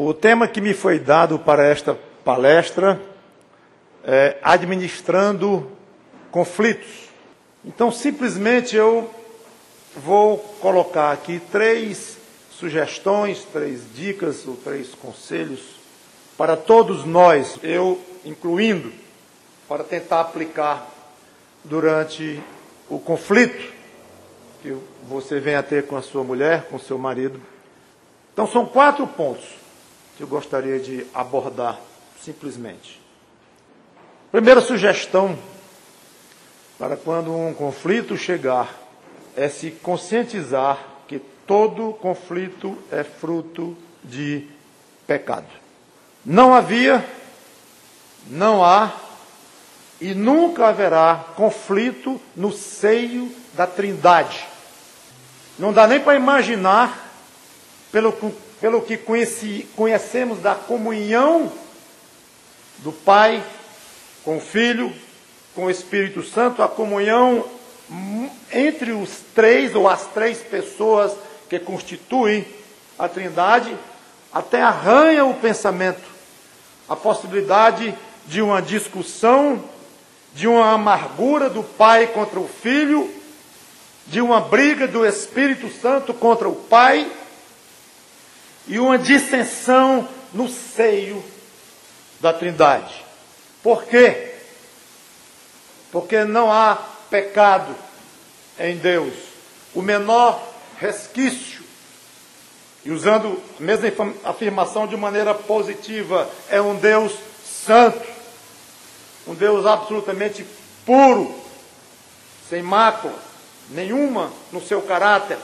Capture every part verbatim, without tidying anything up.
O tema que me foi dado para esta palestra é administrando conflitos. Então, simplesmente eu vou colocar aqui três sugestões, três dicas ou três conselhos para todos nós, eu incluindo, para tentar aplicar durante o conflito que você vem a ter com a sua mulher, com o seu marido. Então, são quatro pontos que eu gostaria de abordar simplesmente. Primeira sugestão para quando um conflito chegar é se conscientizar que todo conflito é fruto de pecado. Não havia, não há e nunca haverá conflito no seio da Trindade. Não dá nem para imaginar, pelo, pelo que conheci, conhecemos da comunhão do Pai com o Filho, com o Espírito Santo, a comunhão entre os três ou as três pessoas que constituem a Trindade, até arranha o pensamento, a possibilidade de uma discussão, de uma amargura do Pai contra o Filho, de uma briga do Espírito Santo contra o Pai e uma dissensão no seio da Trindade. Por quê? Porque não há pecado em Deus. O menor resquício, e usando a mesma afirmação de maneira positiva, é um Deus santo, um Deus absolutamente puro, sem mácula nenhuma no seu caráter.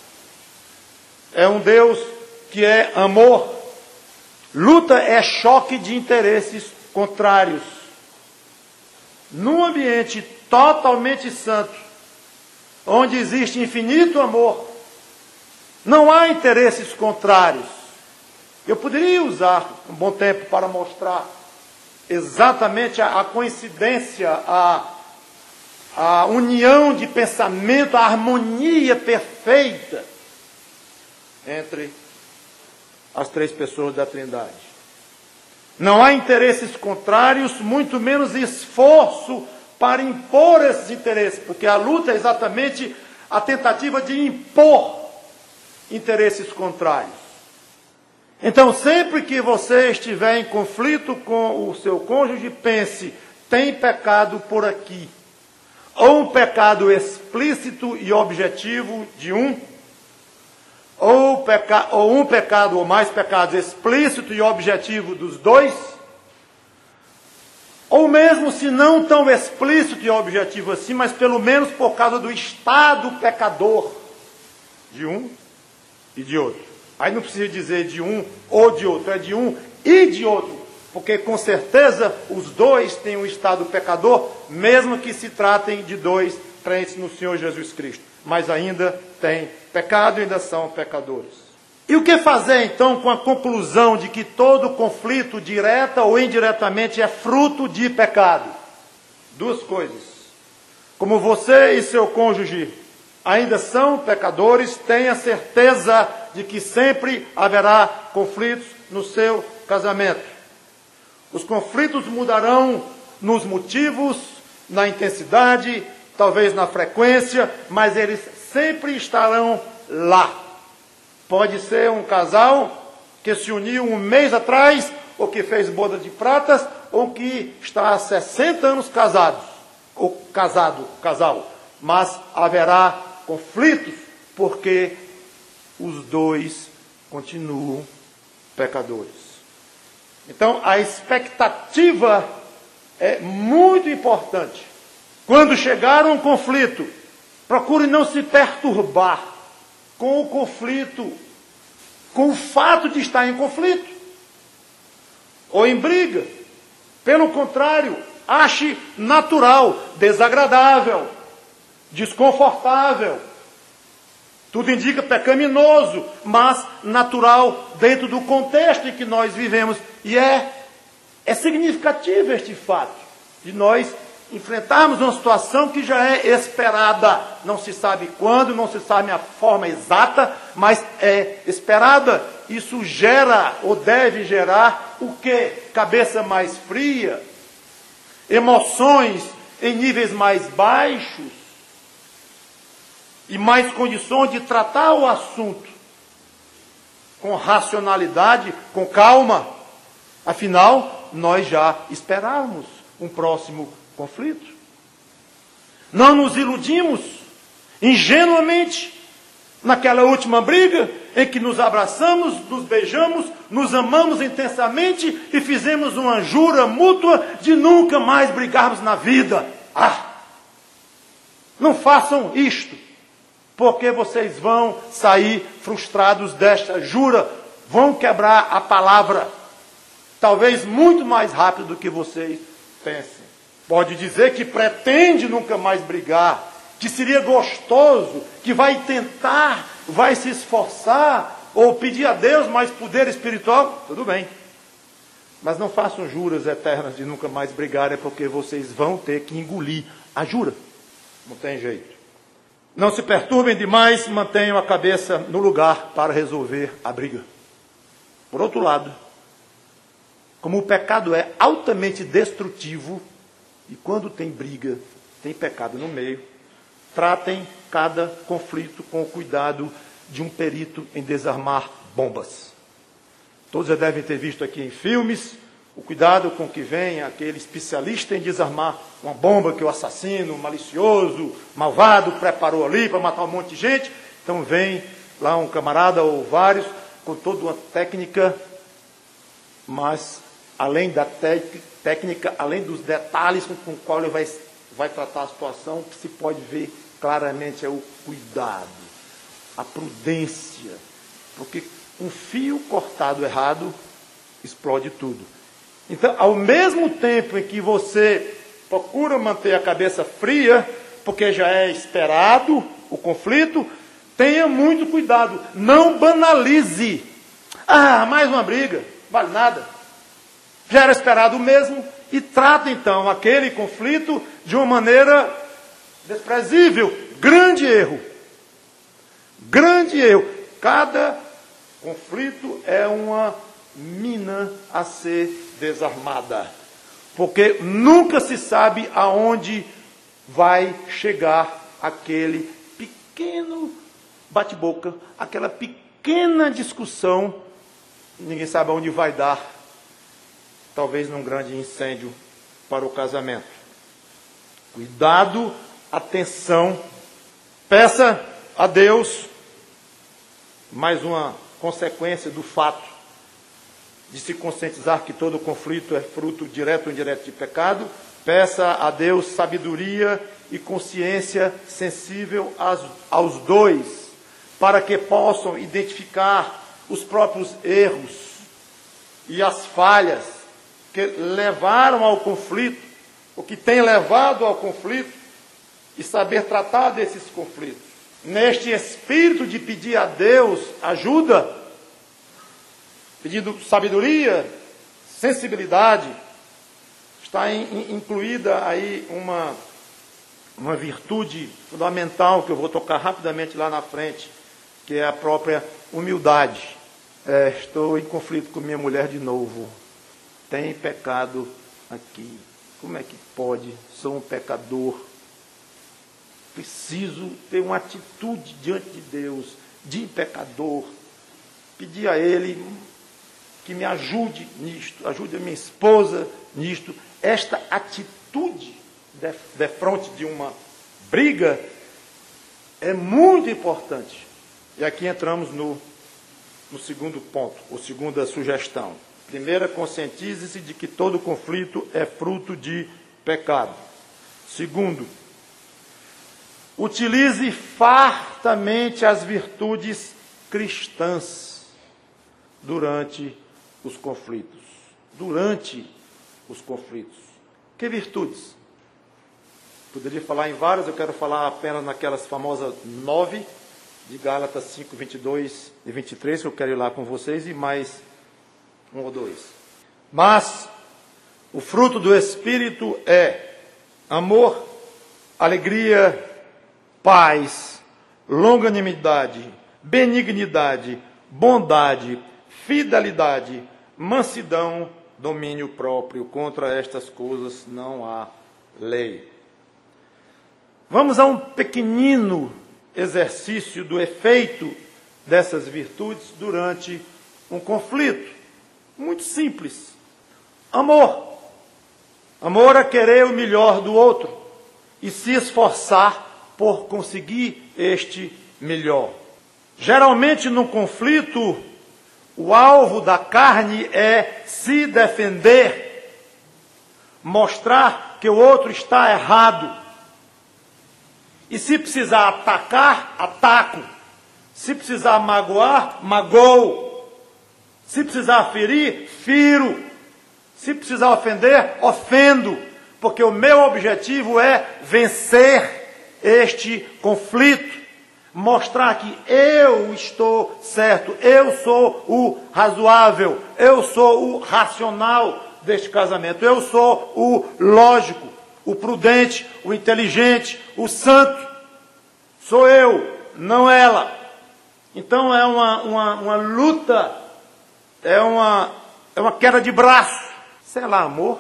É um Deus que é amor. Luta é choque de interesses contrários. Num ambiente totalmente santo, onde existe infinito amor, não há interesses contrários. Eu poderia usar um bom tempo para mostrar exatamente a, a coincidência, a, a união de pensamento, a harmonia perfeita entre as três pessoas da Trindade. Não há interesses contrários, muito menos esforço para impor esses interesses, porque a luta é exatamente a tentativa de impor interesses contrários. Então, sempre que você estiver em conflito com o seu cônjuge, pense, tem pecado por aqui. Ou um pecado explícito e objetivo de um, ou, peca, ou um pecado ou mais pecados explícito e objetivo dos dois, ou mesmo se não tão explícito e objetivo assim, mas pelo menos por causa do estado pecador de um e de outro. Aí não precisa dizer de um ou de outro, é de um e de outro, porque com certeza os dois têm um estado pecador, mesmo que se tratem de dois crentes no Senhor Jesus Cristo, mas ainda têm pecado e ainda são pecadores. E o que fazer então com a conclusão de que todo conflito, direta ou indiretamente, é fruto de pecado? Duas coisas. Como você e seu cônjuge ainda são pecadores, tenha certeza de que sempre haverá conflitos no seu casamento. Os conflitos mudarão nos motivos, na intensidade, talvez na frequência, mas eles sempre estarão lá. Pode ser um casal que se uniu um mês atrás, ou que fez boda de pratas, ou que está há sessenta anos casados, ou casado, casal. Mas haverá conflitos, porque os dois continuam pecadores. Então, a expectativa é muito importante. Quando chegar um conflito, procure não se perturbar com o conflito, com o fato de estar em conflito, ou em briga. Pelo contrário, ache natural, desagradável, desconfortável. Tudo indica pecaminoso, mas natural dentro do contexto em que nós vivemos. E é, é significativo este fato, de nós enfrentarmos uma situação que já é esperada. Não se sabe quando, não se sabe a forma exata, mas é esperada. Isso gera, ou deve gerar, o quê? Cabeça mais fria, emoções em níveis mais baixos e mais condições de tratar o assunto com racionalidade, com calma. Afinal, nós já esperávamos um próximo conflito. Não nos iludimos ingenuamente naquela última briga em que nos abraçamos, nos beijamos, nos amamos intensamente e fizemos uma jura mútua de nunca mais brigarmos na vida. Ah! Não façam isto, porque vocês vão sair frustrados desta jura, vão quebrar a palavra, talvez muito mais rápido do que vocês pensem. Pode dizer que pretende nunca mais brigar, que seria gostoso, que vai tentar, vai se esforçar, ou pedir a Deus mais poder espiritual, tudo bem. Mas não façam juras eternas de nunca mais brigar, é porque vocês vão ter que engolir a jura. Não tem jeito. Não se perturbem demais, mantenham a cabeça no lugar para resolver a briga. Por outro lado, como o pecado é altamente destrutivo, e quando tem briga, tem pecado no meio, tratem cada conflito com o cuidado de um perito em desarmar bombas. Todos já devem ter visto aqui em filmes o cuidado com que vem aquele especialista em desarmar uma bomba que o assassino, malicioso, malvado, preparou ali para matar um monte de gente. Então vem lá um camarada ou vários com toda uma técnica, mas além da técnica, além dos detalhes com o qual ele vai, vai tratar a situação, o que se pode ver claramente é o cuidado, a prudência, porque um fio cortado errado explode tudo. Então, ao mesmo tempo em que você procura manter a cabeça fria, porque já é esperado o conflito, tenha muito cuidado, não banalize. Ah, mais uma briga, vale nada. Já era esperado o mesmo, e trata então aquele conflito de uma maneira desprezível. Grande erro. Grande erro. Cada conflito é uma mina a ser desarmada, porque nunca se sabe aonde vai chegar aquele pequeno bate-boca, aquela pequena discussão, ninguém sabe aonde vai dar, talvez num grande incêndio para o casamento. Cuidado, atenção, peça a Deus, mais uma consequência do fato de se conscientizar que todo conflito é fruto direto ou indireto de pecado, peça a Deus sabedoria e consciência sensível aos, aos dois, para que possam identificar os próprios erros e as falhas que levaram ao conflito, o que tem levado ao conflito, e saber tratar desses conflitos. Neste espírito de pedir a Deus ajuda, pedindo sabedoria, sensibilidade, está in, incluída aí uma, uma virtude fundamental que eu vou tocar rapidamente lá na frente, que é a própria humildade. É, estou em conflito com minha mulher de novo. Tem pecado aqui. Como é que pode? Sou um pecador. Preciso ter uma atitude diante de Deus, de pecador. Pedir a Ele que me ajude nisto, ajude a minha esposa nisto. Esta atitude de, de frente de uma briga é muito importante. E aqui entramos no, no segundo ponto, ou segunda sugestão. Primeira, conscientize-se de que todo conflito é fruto de pecado. Segundo, utilize fartamente as virtudes cristãs durante os conflitos. Durante os conflitos. Que virtudes? Poderia falar em várias, eu quero falar apenas naquelas famosas nove, de Gálatas cinco, vinte e dois e vinte e três, que eu quero ir lá com vocês, e mais um ou dois. Mas o fruto do Espírito é Amor, alegria, paz, longanimidade, benignidade, bondade, fidelidade, mansidão, domínio próprio. Contra estas coisas não há lei. Vamos a um pequenino exercício do efeito dessas virtudes durante um conflito. Muito simples. Amor. Amor é querer o melhor do outro e se esforçar por conseguir este melhor. Geralmente, num conflito, o alvo da carne é se defender, mostrar que o outro está errado. E se precisar atacar, ataco. Se precisar magoar, magoo. Se precisar ferir, firo. Se precisar ofender, ofendo. Porque o meu objetivo é vencer este conflito. Mostrar que eu estou certo, eu sou o razoável, eu sou o racional deste casamento, eu sou o lógico, o prudente, o inteligente, o santo. Sou eu, não ela. Então é uma, uma, uma luta, é uma, é uma queda de braço. Sei lá, amor.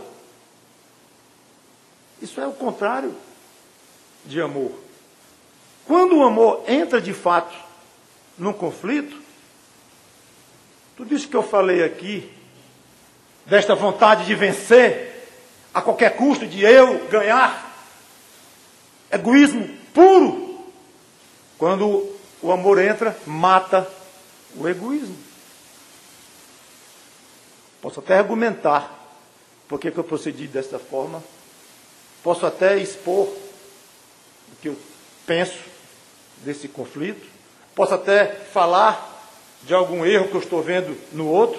Isso é o contrário de amor. Quando o amor entra de fato num conflito, tudo isso que eu falei aqui, desta vontade de vencer, a qualquer custo, de eu ganhar, egoísmo puro, quando o amor entra, mata o egoísmo. Posso até argumentar por que eu procedi desta forma, posso até expor o que eu penso desse conflito, posso até falar de algum erro que eu estou vendo no outro,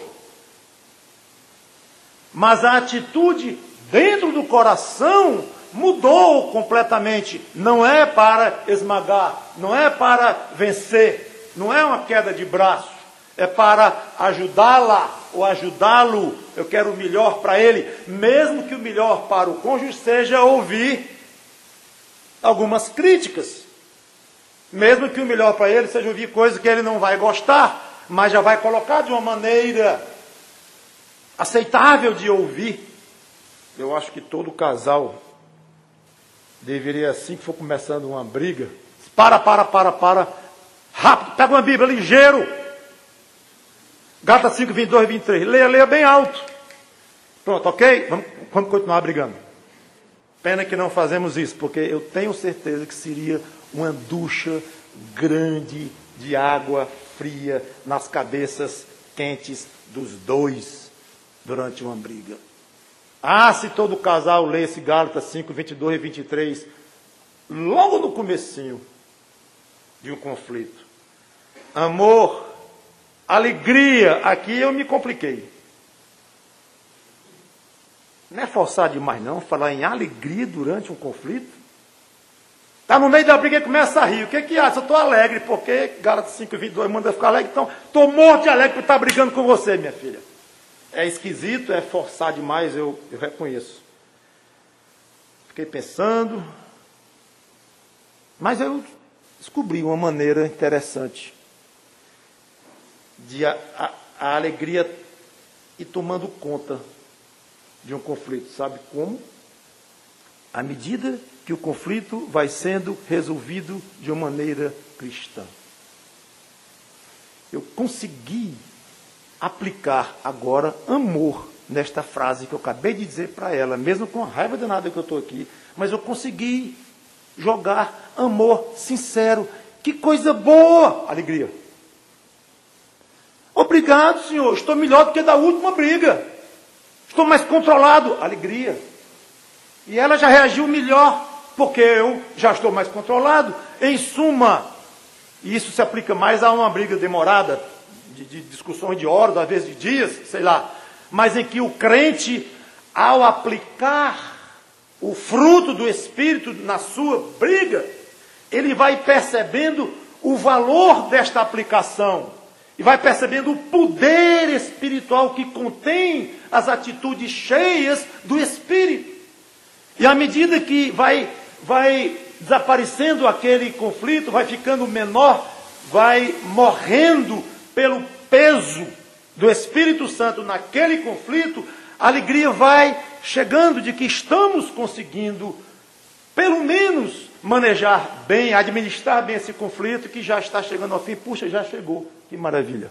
mas a atitude dentro do coração mudou completamente. Não é para esmagar, não é para vencer, não é uma queda de braço, é para ajudá-la ou ajudá-lo. Eu quero o melhor para ele, mesmo que o melhor para o cônjuge seja ouvir algumas críticas. Mesmo que o melhor para ele seja ouvir coisas que ele não vai gostar, mas já vai colocar de uma maneira aceitável de ouvir. Eu acho que todo casal deveria, assim que for começando uma briga, para, para, para, para, rápido, pega uma Bíblia, ligeiro. Gálatas cinco, vinte e dois e vinte e três. Leia, leia bem alto. Pronto, ok? Vamos, vamos continuar brigando. Pena que não fazemos isso, porque eu tenho certeza que seria uma ducha grande de água fria nas cabeças quentes dos dois durante uma briga. Ah, se todo casal lesse Gálatas cinco, vinte e dois e vinte e três, logo no comecinho de um conflito. Amor, alegria, aqui eu me compliquei. Não é forçar demais não, falar em alegria durante um conflito. Está no meio da briga e começa a rir. O que que acha? Eu estou alegre, porque Gálatas cinco, vinte e dois manda ficar alegre. Então, estou morto de alegre por estar brigando com você, minha filha. É esquisito, é forçar demais, eu, eu reconheço. Fiquei pensando, mas eu descobri uma maneira interessante de a, a, a alegria ir tomando conta de um conflito. Sabe como? À medida que o conflito vai sendo resolvido de uma maneira cristã. Eu consegui aplicar agora amor nesta frase que eu acabei de dizer para ela, mesmo com a raiva danada que eu estou aqui, mas eu consegui jogar amor sincero. Que coisa boa! Alegria. Obrigado, Senhor, estou melhor do que da última briga. Estou mais controlado. Alegria. E ela já reagiu melhor, porque eu já estou mais controlado. Em suma, e isso se aplica mais a uma briga demorada, de, de discussões de horas, às vezes de dias, sei lá, mas em que o crente, ao aplicar o fruto do Espírito na sua briga, ele vai percebendo o valor desta aplicação, e vai percebendo o poder espiritual que contém as atitudes cheias do Espírito. E à medida que vai, vai desaparecendo aquele conflito, vai ficando menor, vai morrendo pelo peso do Espírito Santo naquele conflito, a alegria vai chegando de que estamos conseguindo, pelo menos, manejar bem, administrar bem esse conflito que já está chegando ao fim. Puxa, já chegou. Que maravilha.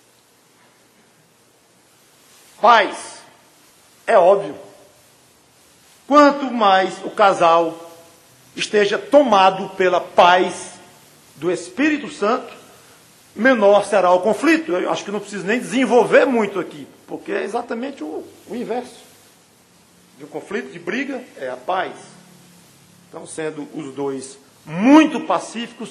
Paz. É óbvio. Quanto mais o casal esteja tomado pela paz do Espírito Santo, menor será o conflito. Eu acho que não preciso nem desenvolver muito aqui, porque é exatamente o, o inverso. De um conflito, de briga, é a paz. Então, sendo os dois muito pacíficos,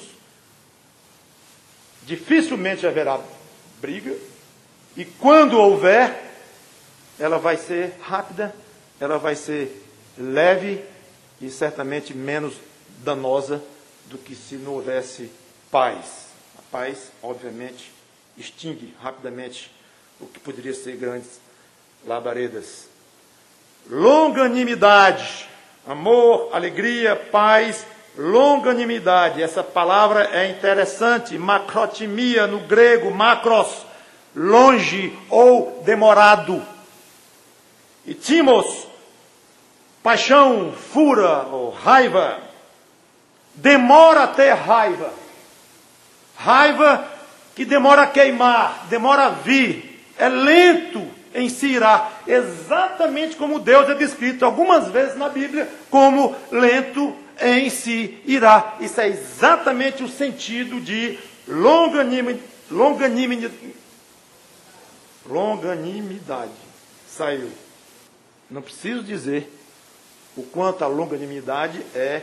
dificilmente haverá briga, e quando houver, ela vai ser rápida, ela vai ser leve e certamente menos danosa do que se não houvesse paz. A paz, obviamente, extingue rapidamente o que poderia ser grandes labaredas. Longanimidade, amor, alegria, paz, longanimidade. Essa palavra é interessante, macrotimia no grego, macros, longe ou demorado. E timos, paixão, fura ou raiva. Demora a ter raiva. Raiva que demora a queimar, demora a vir. É lento em se irar. Exatamente como Deus é descrito algumas vezes na Bíblia como lento em se irar. Isso é exatamente o sentido de longanimidade. Longanimidade. Longanimidade. Saiu. Não preciso dizer o quanto a longanimidade é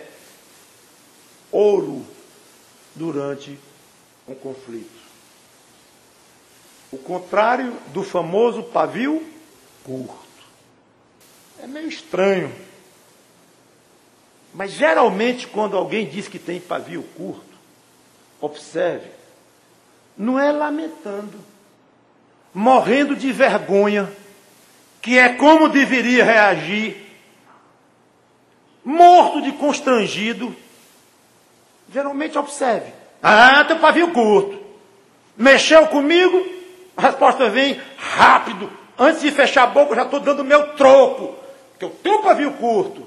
ouro durante um conflito. O contrário do famoso pavio curto. É meio estranho. Mas geralmente quando alguém diz que tem pavio curto, observe, não é lamentando, morrendo de vergonha, que é como deveria reagir, morto de constrangido. Geralmente observe. Ah, teu pavio curto. Mexeu comigo? A resposta vem rápido. Antes de fechar a boca, eu já estou dando o meu troco. Porque eu tenho pavio curto.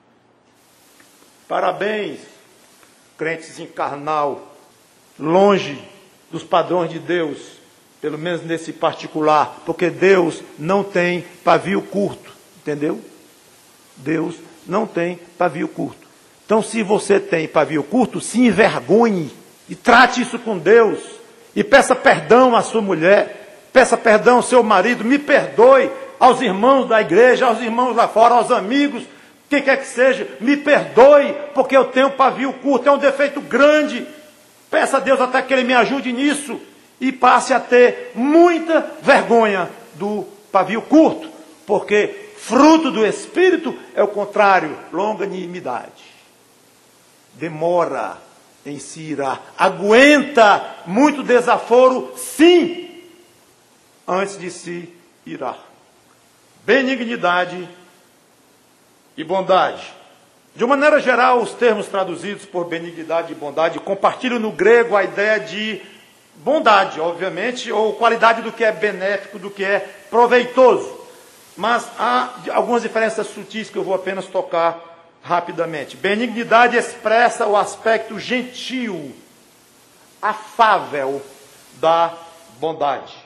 Parabéns, crentes em carnal, longe dos padrões de Deus, pelo menos nesse particular, porque Deus não tem pavio curto, entendeu? Deus não tem pavio curto. Então, se você tem pavio curto, se envergonhe e trate isso com Deus e peça perdão à sua mulher, peça perdão ao seu marido, me perdoe, aos irmãos da igreja, aos irmãos lá fora, aos amigos, quem quer que seja, me perdoe, porque eu tenho pavio curto, é um defeito grande. Peça a Deus até que Ele me ajude nisso e passe a ter muita vergonha do pavio curto, porque fruto do Espírito é o contrário, longanimidade. Demora em se irar, aguenta muito desaforo, sim, antes de se irar. Benignidade e bondade. De uma maneira geral, os termos traduzidos por benignidade e bondade compartilham no grego a ideia de bondade, obviamente, ou qualidade do que é benéfico, do que é proveitoso. Mas há algumas diferenças sutis que eu vou apenas tocar rapidamente. Benignidade expressa o aspecto gentil, afável da bondade.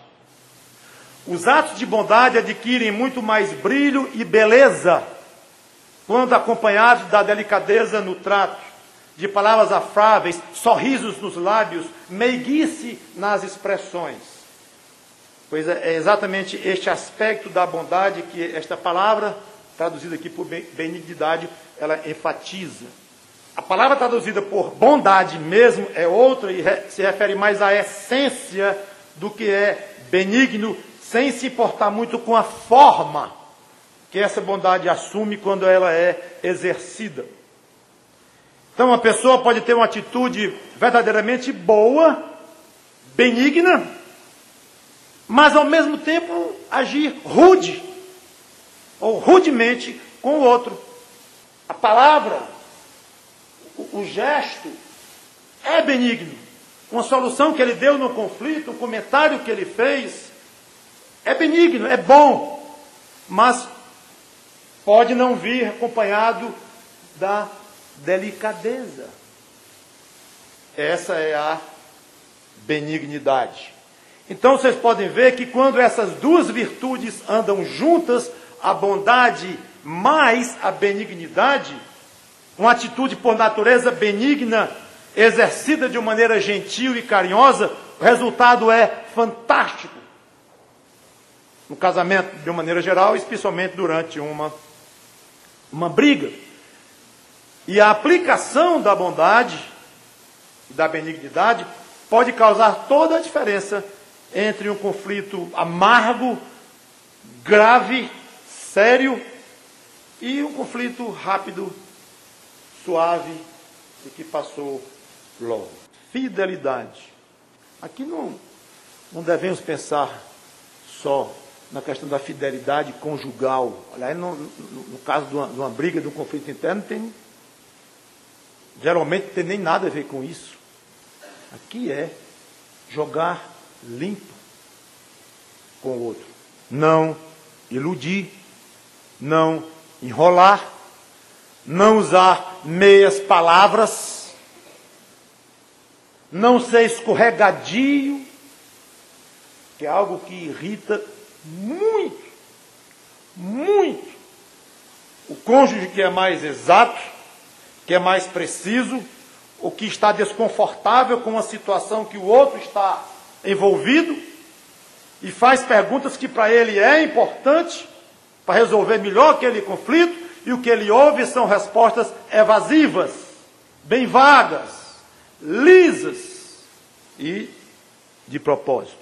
Os atos de bondade adquirem muito mais brilho e beleza quando acompanhados da delicadeza no trato, de palavras afáveis, sorrisos nos lábios, meiguice nas expressões. Pois é exatamente este aspecto da bondade que esta palavra, traduzida aqui por benignidade, ela enfatiza. A palavra traduzida por bondade mesmo é outra e se refere mais à essência do que é benigno, sem se importar muito com a forma que essa bondade assume quando ela é exercida. Então, uma pessoa pode ter uma atitude verdadeiramente boa, benigna, mas ao mesmo tempo agir rude, ou rudemente com o outro. a palavra, o, o gesto é benigno. Uma solução que ele deu no conflito, o comentário que ele fez, é benigno, é bom, mas pode não vir acompanhado da delicadeza. Essa é a benignidade. Então vocês podem ver que quando essas duas virtudes andam juntas, a bondade mais a benignidade, uma atitude por natureza benigna, exercida de uma maneira gentil e carinhosa, o resultado é fantástico. No casamento, de uma maneira geral, especialmente durante uma, uma briga. E a aplicação da bondade e da benignidade pode causar toda a diferença entre um conflito amargo, grave, sério, e um conflito rápido, suave, e que passou logo. Fidelidade. Aqui não, não devemos pensar só na questão da fidelidade conjugal. Aliás, no, no, no caso de uma, de uma briga, de um conflito interno, tem, geralmente não tem nem nada a ver com isso. Aqui é jogar limpo com o outro. Não iludir, não enrolar, não usar meias palavras, não ser escorregadio, que é algo que irrita muito, muito o cônjuge que é mais exato, que é mais preciso, o que está desconfortável com a situação que o outro está envolvido e faz perguntas que para ele é importante para resolver melhor aquele conflito, e o que ele ouve são respostas evasivas, bem vagas, lisas e de propósito.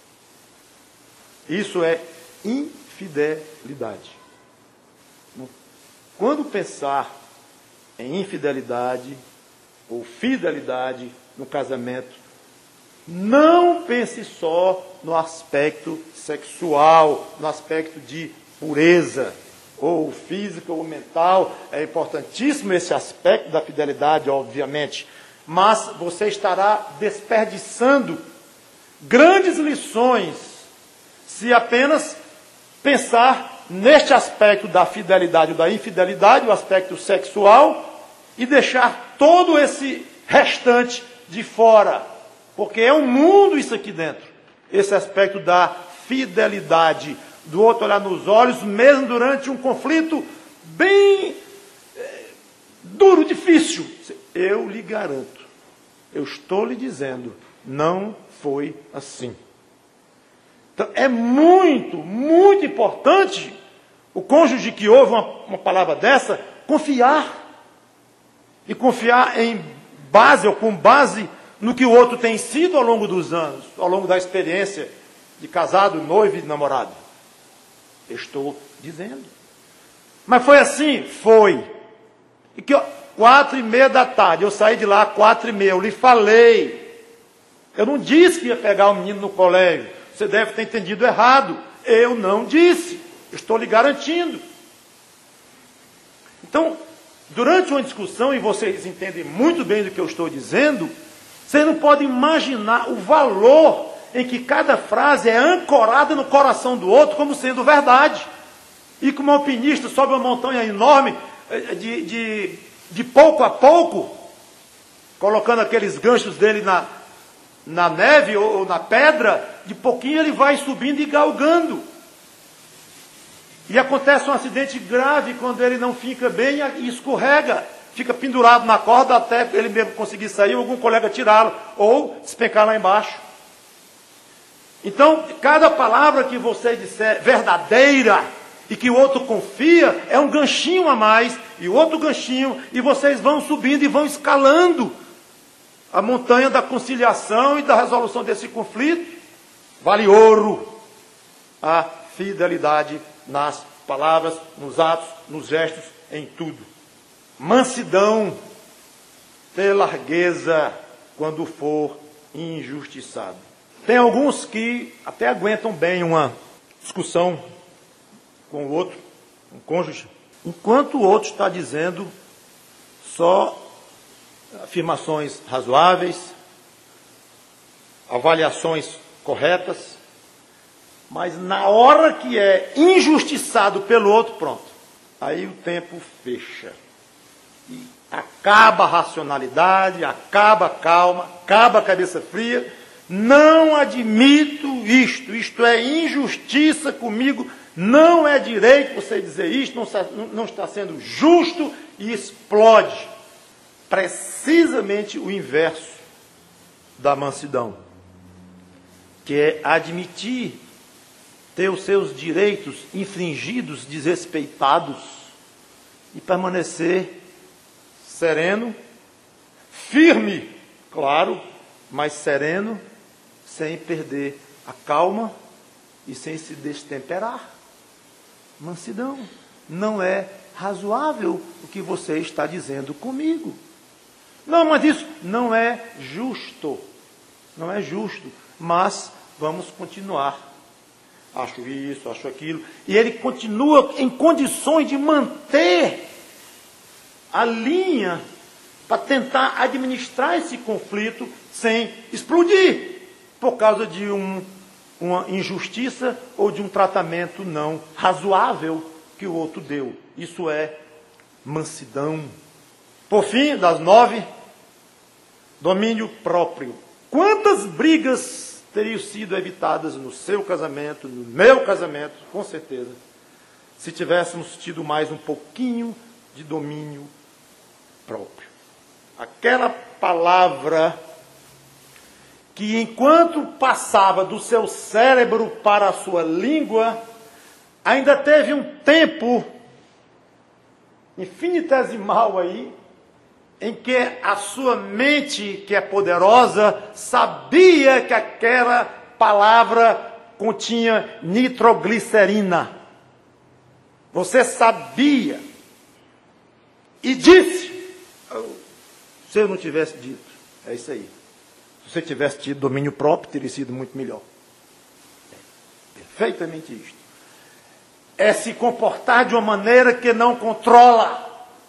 Isso é infidelidade. Quando pensar em infidelidade ou fidelidade no casamento, não pense só no aspecto sexual, no aspecto de pureza, ou física ou mental. É importantíssimo esse aspecto da fidelidade, obviamente, mas você estará desperdiçando grandes lições se apenas pensar neste aspecto da fidelidade ou da infidelidade, o aspecto sexual, e deixar todo esse restante de fora. Porque é um mundo isso aqui dentro. Esse aspecto da fidelidade, do outro olhar nos olhos, mesmo durante um conflito bem é, duro, difícil. Eu lhe garanto, eu estou lhe dizendo, não foi assim. Então, é muito, muito importante o cônjuge que ouve uma, uma palavra dessa, confiar. E confiar em base, ou com base no que o outro tem sido ao longo dos anos, ao longo da experiência de casado, noivo e namorado. Eu estou dizendo. Mas foi assim? Foi. E que, ó, quatro e meia da tarde, eu saí de lá às quatro e meia, eu lhe falei. Eu não disse que ia pegar o menino no colégio. Você deve ter entendido errado. Eu não disse. Estou lhe garantindo. Então, durante uma discussão, e vocês entendem muito bem do que eu estou dizendo, vocês não podem imaginar o valor em que cada frase é ancorada no coração do outro como sendo verdade. E como um alpinista sobe uma montanha enorme, de, de, de pouco a pouco, colocando aqueles ganchos dele na, na neve ou, ou na pedra, de pouquinho ele vai subindo e galgando. E acontece um acidente grave quando ele não fica bem e escorrega. Fica pendurado na corda até ele mesmo conseguir sair, ou algum colega tirá-lo, ou despencar lá embaixo. Então, cada palavra que você disser verdadeira e que o outro confia, é um ganchinho a mais, e outro ganchinho, e vocês vão subindo e vão escalando a montanha da conciliação e da resolução desse conflito. Vale ouro a fidelidade nas palavras, nos atos, nos gestos, em tudo. Mansidão, ter largueza quando for injustiçado. Tem alguns que até aguentam bem uma discussão com o outro, um cônjuge, enquanto o outro está dizendo só afirmações razoáveis, avaliações corretas, mas na hora que é injustiçado pelo outro, pronto, aí o tempo fecha. E acaba a racionalidade, acaba a calma, acaba a cabeça fria. Não admito isto, isto é injustiça comigo, não é direito você dizer isto, não está, não está sendo justo, e explode. Precisamente o inverso da mansidão, que é admitir ter os seus direitos infringidos, desrespeitados, e permanecer sereno, firme, claro, mas sereno, sem perder a calma e sem se destemperar. Mansidão. Não é razoável o que você está dizendo comigo. Não, mas isso não é justo. Não é justo. Mas vamos continuar. Acho isso, acho aquilo. E ele continua em condições de manter a linha para tentar administrar esse conflito sem explodir por causa de um, uma injustiça ou de um tratamento não razoável que o outro deu. Isso é mansidão. Por fim, das nove, domínio próprio. Quantas brigas teriam sido evitadas no seu casamento, no meu casamento, com certeza, se tivéssemos tido mais um pouquinho de domínio próprio. Aquela palavra que, enquanto passava do seu cérebro para a sua língua, ainda teve um tempo infinitesimal aí, em que a sua mente, que é poderosa, sabia que aquela palavra continha nitroglicerina. Você sabia. E disse, se eu não tivesse dito, é isso aí. Se você tivesse tido domínio próprio, teria sido muito melhor. É perfeitamente isto. É se comportar de uma maneira que não controla.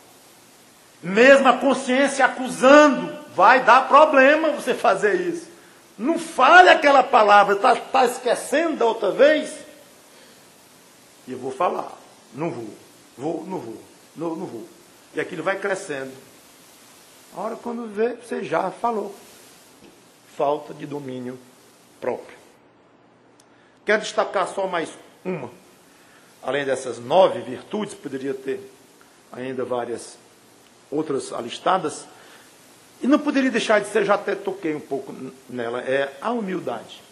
Mesmo a consciência acusando, vai dar problema você fazer isso. Não fale aquela palavra, está tá esquecendo da outra vez? E eu vou falar, não vou, vou, não vou, não, não vou. E aquilo vai crescendo. A hora quando vê, você já falou. Falta de domínio próprio. Quero destacar só mais uma. Além dessas nove virtudes, poderia ter ainda várias outras alistadas, e não poderia deixar de ser, já até toquei um pouco nela, é a humildade.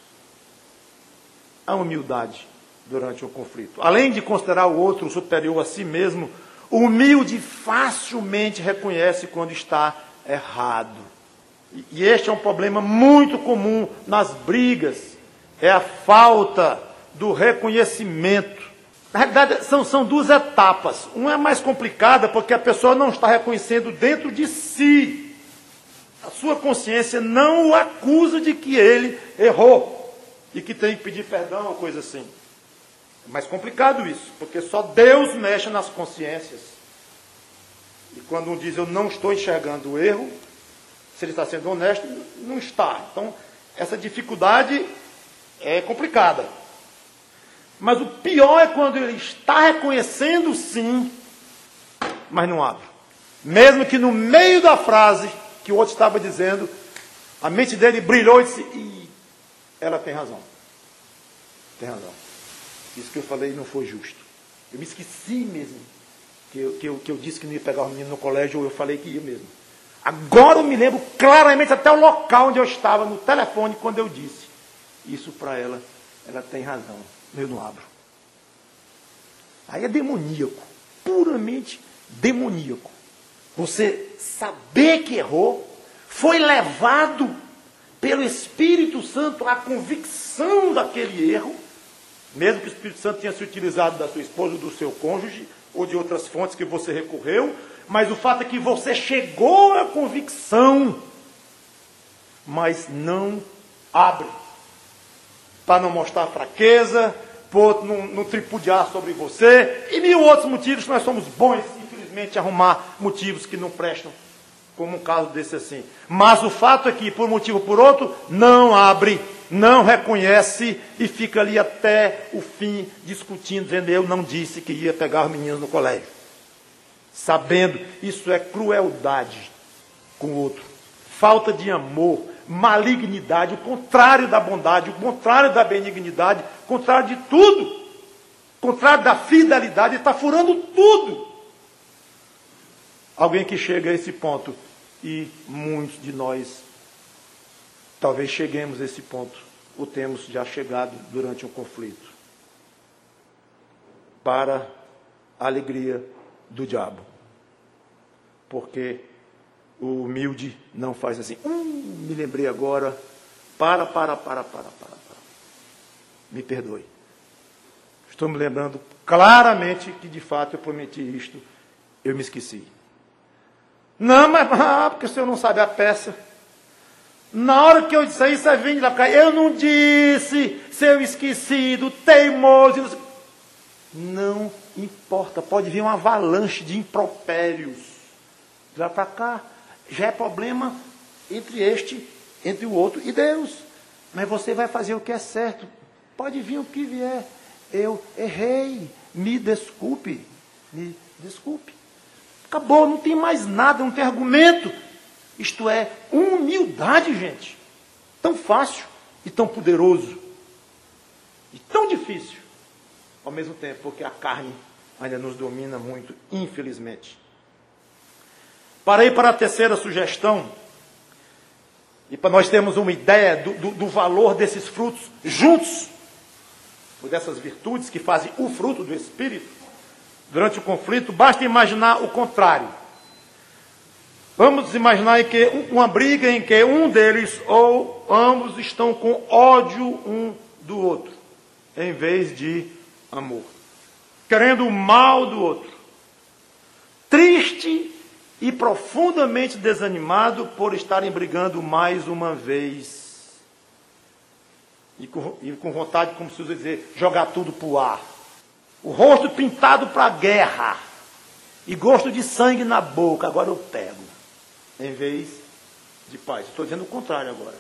A humildade durante o conflito. Além de considerar o outro superior a si mesmo, o humilde facilmente reconhece quando está errado. E este é um problema muito comum nas brigas, é a falta do reconhecimento. Na realidade, são, são duas etapas. Uma é mais complicada porque a pessoa não está reconhecendo dentro de si. A sua consciência não o acusa de que ele errou e que tem que pedir perdão ou coisa assim. É mais complicado isso, porque só Deus mexe nas consciências. E quando um diz, eu não estou enxergando o erro, se ele está sendo honesto, não está. Então, essa dificuldade é complicada. Mas o pior é quando ele está reconhecendo sim, mas não abre. Mesmo que no meio da frase que o outro estava dizendo, a mente dele brilhou e disse, Ih, ela tem razão. Tem razão. Isso que eu falei não foi justo. Eu me esqueci mesmo. Que eu, que eu, que eu disse que não ia pegar o menino no colégio, ou eu falei que ia mesmo. Agora eu me lembro claramente até o local onde eu estava, no telefone, quando eu disse. Isso para ela, ela tem razão. Eu não abro. Aí é demoníaco. Puramente demoníaco. Você saber que errou, foi levado pelo Espírito Santo à convicção daquele erro, mesmo que o Espírito Santo tenha se utilizado da sua esposa, do seu cônjuge, ou de outras fontes que você recorreu, mas o fato é que você chegou à convicção, mas não abre. Para não mostrar fraqueza, por não, não tripudiar sobre você, e mil outros motivos que nós somos bons, infelizmente, arrumar motivos que não prestam, como um caso desse assim. Mas o fato é que, por um motivo ou por outro, não abre, não reconhece e fica ali até o fim discutindo, dizendo, eu não disse que ia pegar os meninos no colégio. Sabendo, isso é crueldade com o outro, falta de amor, malignidade, o contrário da bondade, o contrário da benignidade, o contrário de tudo, o contrário da fidelidade, está furando tudo. Alguém que chega a esse ponto, e muitos de nós talvez cheguemos a esse ponto, ou temos já chegado durante um conflito, para a alegria do diabo. Porque o humilde não faz assim, hum, me lembrei agora, para, para, para, para, para, para. Me perdoe. Estou me lembrando claramente que de fato eu prometi isto, eu me esqueci. Não, mas ah, porque o senhor não sabe a peça. Na hora que eu disse isso, você vem de lá para cá, eu não disse, seu esquecido, teimoso. Não importa, pode vir uma avalanche de impropérios. De lá para cá, já é problema entre este, entre o outro e Deus. Mas você vai fazer o que é certo. Pode vir o que vier. Eu errei, me desculpe, me desculpe. Acabou, não tem mais nada, não tem argumento. Isto é humildade, gente. Tão fácil e tão poderoso. E tão difícil, ao mesmo tempo, porque a carne ainda nos domina muito, infelizmente. Parei para a terceira sugestão, e para nós termos uma ideia do, do, do valor desses frutos juntos, ou dessas virtudes que fazem o fruto do Espírito, durante o conflito, basta imaginar o contrário. Vamos imaginar que uma briga em que um deles ou ambos estão com ódio um do outro, em vez de amor, querendo o mal do outro, triste e profundamente desanimado por estarem brigando mais uma vez, e com, e com vontade, como se usa dizer, jogar tudo para o ar. O rosto pintado para a guerra. E gosto de sangue na boca. Agora eu pego. Em vez de paz. Estou dizendo o contrário agora.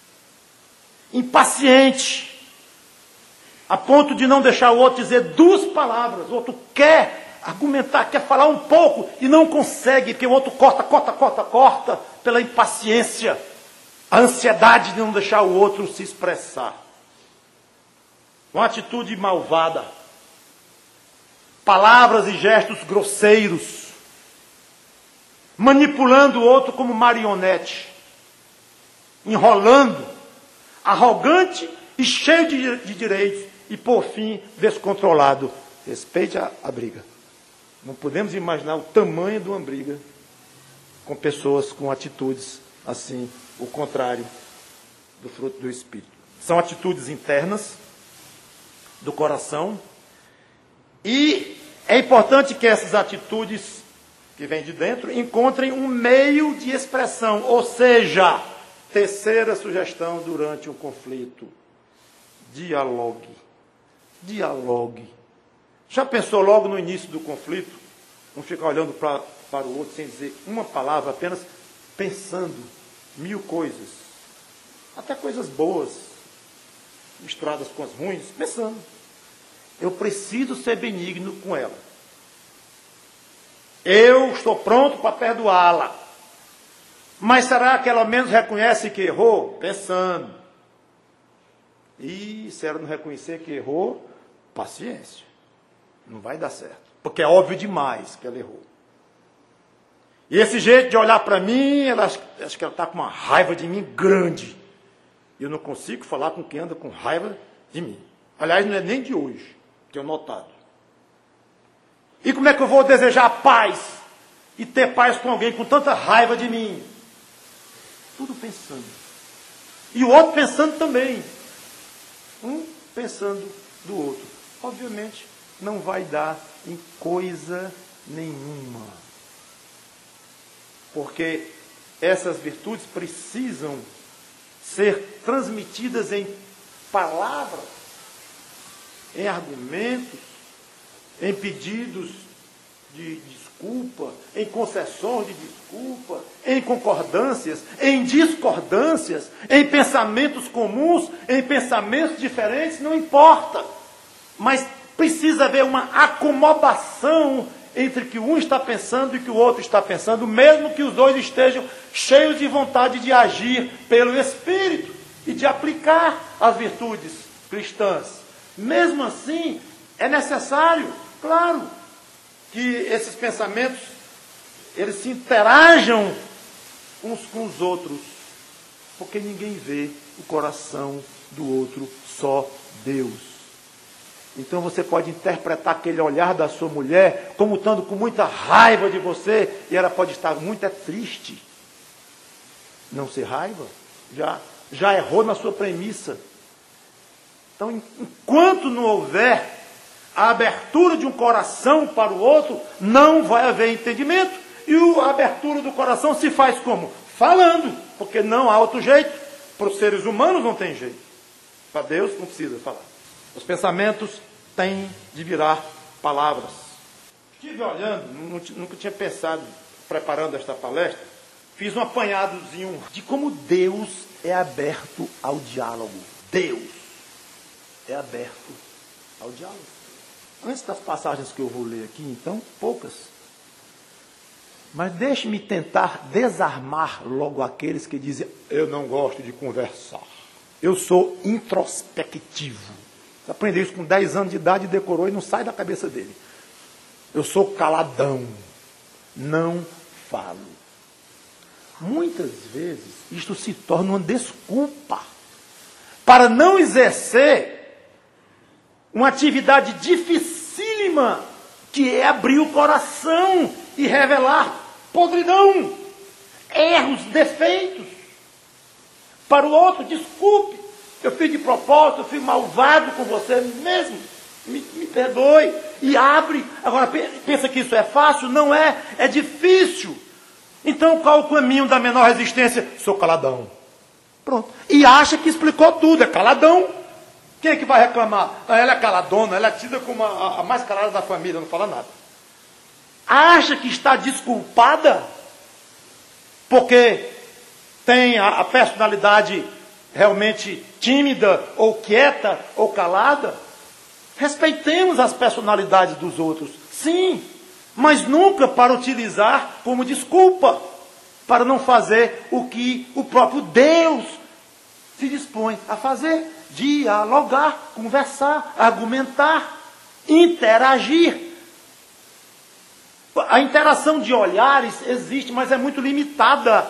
Impaciente. A ponto de não deixar o outro dizer duas palavras. O outro quer argumentar, quer falar um pouco e não consegue, porque o outro corta, corta, corta, corta, pela impaciência. A ansiedade de não deixar o outro se expressar. Uma atitude malvada. Palavras e gestos grosseiros, manipulando o outro como marionete, enrolando, arrogante e cheio de, de direitos, e por fim, descontrolado. Respeite a, a briga. Não podemos imaginar o tamanho de uma briga com pessoas com atitudes assim, o contrário do fruto do Espírito. São atitudes internas, do coração, e é importante que essas atitudes que vêm de dentro encontrem um meio de expressão, ou seja, terceira sugestão durante um conflito, dialogue. Dialogue. Já pensou logo no início do conflito, não ficar olhando pra, para o outro sem dizer uma palavra, apenas pensando mil coisas, até coisas boas, misturadas com as ruins, pensando. Eu preciso ser benigno com ela. Eu estou pronto para perdoá-la. Mas será que ela ao menos reconhece que errou? Pensando. E se ela não reconhecer que errou, paciência. Não vai dar certo. Porque é óbvio demais que ela errou. E esse jeito de olhar para mim, ela, acho que ela está com uma raiva de mim grande. Eu não consigo falar com quem anda com raiva de mim. Aliás, não é nem de hoje. Tenho notado. E como é que eu vou desejar paz e ter paz com alguém com tanta raiva de mim? Tudo pensando. E o outro pensando também. Um pensando do outro. Obviamente, não vai dar em coisa nenhuma. Porque essas virtudes precisam ser transmitidas em palavras. em argumentos, em pedidos de desculpa, em concessões de desculpa, em concordâncias, em discordâncias, em pensamentos comuns, em pensamentos diferentes, não importa. Mas precisa haver uma acomodação entre o que um está pensando e o que o outro está pensando, mesmo que os dois estejam cheios de vontade de agir pelo Espírito e de aplicar as virtudes cristãs. Mesmo assim, é necessário, claro, que esses pensamentos eles se interajam uns com os outros, porque ninguém vê o coração do outro, só Deus. Então você pode interpretar aquele olhar da sua mulher como estando com muita raiva de você, e ela pode estar muito é triste. Não ser raiva, já, já errou na sua premissa. Então, enquanto não houver a abertura de um coração para o outro, não vai haver entendimento. E a abertura do coração se faz como? Falando, porque não há outro jeito. Para os seres humanos não tem jeito. Para Deus não precisa falar. Os pensamentos têm de virar palavras. Estive olhando, nunca tinha pensado, preparando esta palestra, fiz um apanhadozinho de como Deus é aberto ao diálogo. Deus é aberto ao diálogo. Antes das passagens que eu vou ler aqui, então, poucas. Mas deixe-me tentar desarmar logo aqueles que dizem, eu não gosto de conversar. Eu sou introspectivo. Você aprendeu isso com dez anos de idade e decorou e não sai da cabeça dele. Eu sou caladão. Não falo. Muitas vezes, isto se torna uma desculpa para não exercer uma atividade dificílima, que é abrir o coração e revelar podridão, erros, defeitos. Para o outro, desculpe, eu fiz de propósito, eu fui malvado com você mesmo, me, me perdoe, e abre. Agora, pensa que isso é fácil? Não é, é difícil. Então, qual o caminho da menor resistência? Sou caladão. Pronto. E acha que explicou tudo, é caladão. Quem é que vai reclamar? Ela é caladona, ela é tida como a, a mais calada da família, não fala nada. Acha que está desculpada porque tem a, a personalidade realmente tímida, ou quieta, ou calada? Respeitemos as personalidades dos outros, sim, mas nunca para utilizar como desculpa, para não fazer o que o próprio Deus se dispõe a fazer. Dialogar, conversar, argumentar, interagir. A interação de olhares existe, mas é muito limitada.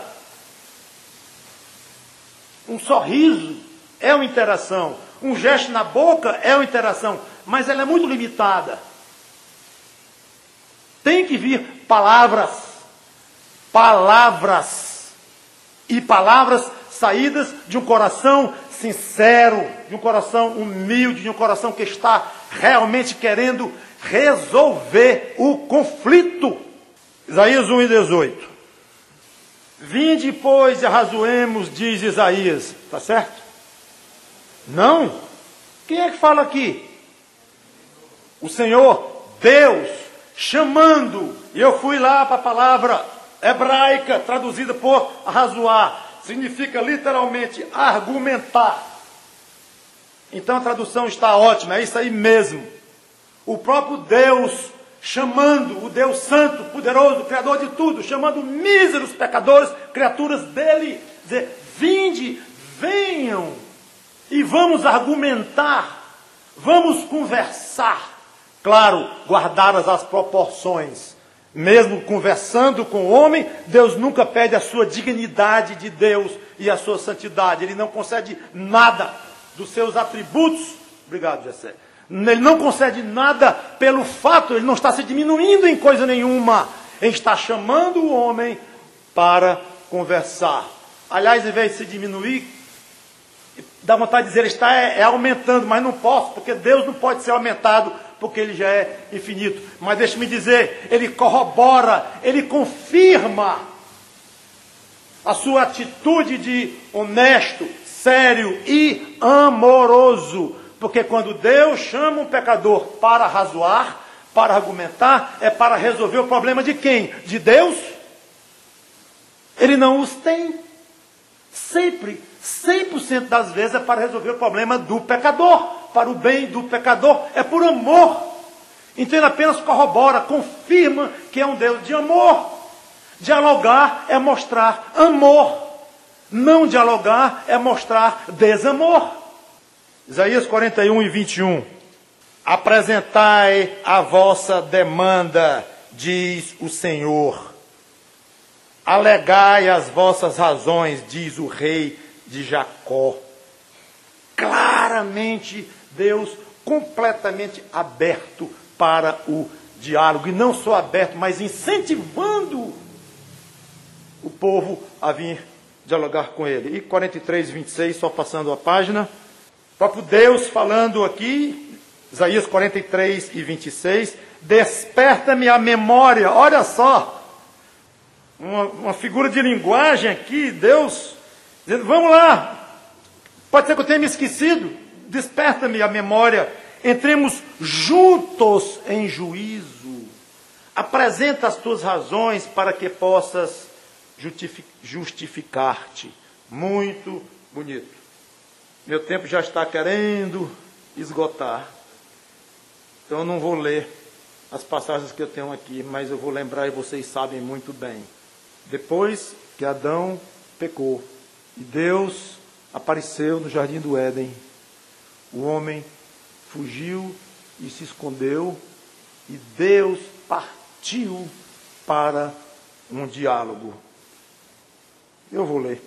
Um sorriso é uma interação, um gesto na boca é uma interação, mas ela é muito limitada. Tem que vir palavras, palavras, e palavras saídas de um coração sincero, de um coração humilde, de um coração que está realmente querendo resolver o conflito. Isaías um e dezoito. Vinde, pois, e arrazoemos, diz Isaías. Está certo? Não? Quem é que fala aqui? O Senhor, Deus, chamando. E eu fui lá para a palavra hebraica, traduzida por arrazoar. Significa literalmente argumentar. Então a tradução está ótima, é isso aí mesmo. O próprio Deus chamando, o Deus Santo, poderoso, Criador de tudo, chamando míseros pecadores, criaturas dele, dizer, vinde, venham, e vamos argumentar, vamos conversar. Claro, guardadas as proporções. Mesmo conversando com o homem, Deus nunca pede a sua dignidade de Deus e a sua santidade. Ele não concede nada dos seus atributos. Obrigado, Jessé. Ele não concede nada pelo fato, ele não está se diminuindo em coisa nenhuma. Ele está chamando o homem para conversar. Aliás, em vez de se diminuir, dá vontade de dizer, ele está é, é aumentando, mas não posso, porque Deus não pode ser aumentado, porque ele já é infinito. Mas deixe-me dizer, ele corrobora, ele confirma a sua atitude de honesto, sério e amoroso, Porque quando Deus chama um pecador para razoar, para argumentar, é para resolver o problema de quem? De Deus? Ele não os tem. Sempre, cem por cento das vezes é para resolver o problema do pecador, para o bem do pecador, é por amor. Então ele apenas corrobora, confirma que é um Deus de amor. Dialogar é mostrar amor. Não dialogar é mostrar desamor. Isaías quarenta e um e vinte e um. Apresentai a vossa demanda, diz o Senhor. Alegai as vossas razões, diz o rei de Jacó. Claramente, Deus completamente aberto para o diálogo. E não só aberto, mas incentivando o povo a vir dialogar com ele. E quarenta e três, vinte e seis, só passando a página. O próprio Deus falando aqui, Isaías quarenta e três e vinte e seis. Desperta-me a memória, olha só. Uma, uma figura de linguagem aqui, Deus dizendo, vamos lá, pode ser que eu tenha me esquecido, desperta-me a memória, entremos juntos em juízo, apresenta as tuas razões para que possas justificar-te. Muito bonito. Meu tempo já está querendo esgotar, então eu não vou ler as passagens que eu tenho aqui, mas eu vou lembrar e vocês sabem muito bem. Depois que Adão pecou e Deus apareceu no jardim do Éden, o homem fugiu e se escondeu e Deus partiu para um diálogo. Eu vou ler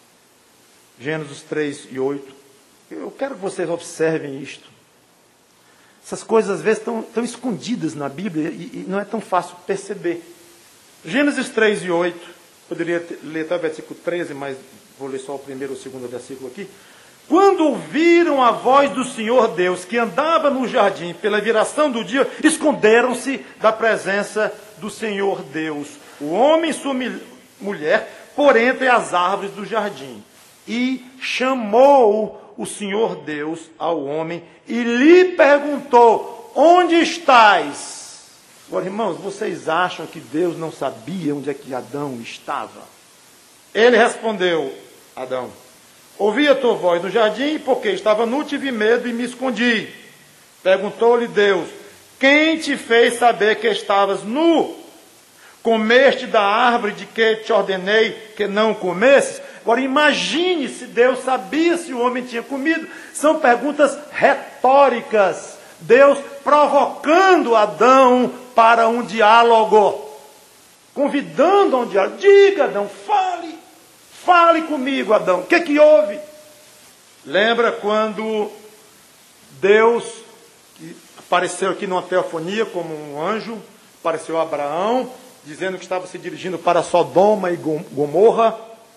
Gênesis três e oito. Eu quero que vocês observem isto. Essas coisas às vezes estão, estão escondidas na Bíblia e, e não é tão fácil perceber. Gênesis três e oito, poderia ter, ler até o versículo treze, mas vou ler só o primeiro ou o segundo versículo aqui. Quando ouviram a voz do Senhor Deus, que andava no jardim pela viração do dia, esconderam-se da presença do Senhor Deus, o homem e sua mulher, por entre as árvores do jardim. E chamou o Senhor Deus ao homem e lhe perguntou, onde estás? Agora, irmãos, vocês acham que Deus não sabia onde é que Adão estava? Ele respondeu, Adão, ouvi a tua voz no jardim, porque estava nu, tive medo e me escondi. Perguntou-lhe Deus, quem te fez saber que estavas nu? Comeste da árvore de que te ordenei que não comesses? Agora imagine se Deus sabia se o homem tinha comido. São perguntas retóricas. Deus provocando Adão para um diálogo. Convidando a um diálogo. Diga, Adão, fale. Fale comigo, Adão. O que é que houve? Lembra quando Deus, que apareceu aqui numa teofonia como um anjo, apareceu a Abraão, dizendo que estava se dirigindo para Sodoma e Gomorra.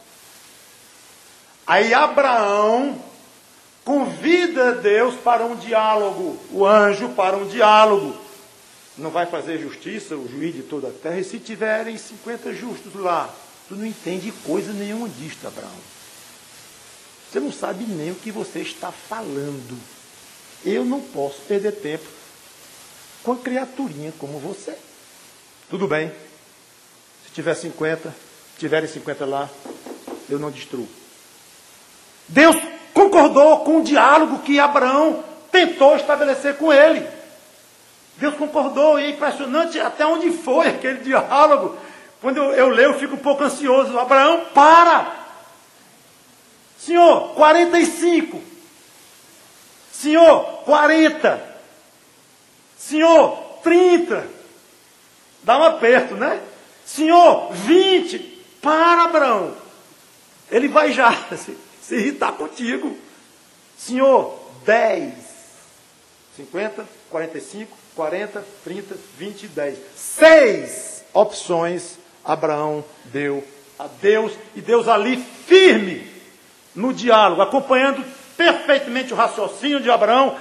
Aí Abraão convida Deus para um diálogo, o anjo para um diálogo. Não vai fazer justiça o juiz de toda a terra, e se tiverem cinquenta justos lá, tu não entende coisa nenhuma disto, Abraão. Você não sabe nem o que você está falando. Eu não posso perder tempo com uma criaturinha como você. Tudo bem. Se tiver cinquenta, tiverem cinquenta lá, eu não destruo. Deus concordou com o diálogo que Abraão tentou estabelecer com ele. Deus concordou, e é impressionante até onde foi aquele diálogo. Quando eu, eu leio, eu fico um pouco ansioso. Abraão, para! Senhor, quarenta e cinco. Senhor, quarenta. Senhor, trinta. Dá um aperto, né? Senhor, vinte. Para, Abraão. Ele vai já se, se irritar contigo. Senhor, dez. cinquenta, quarenta e cinco, quarenta, trinta, vinte e dez. Seis opções Abraão deu a Deus. E Deus ali firme no diálogo, acompanhando perfeitamente o raciocínio de Abraão,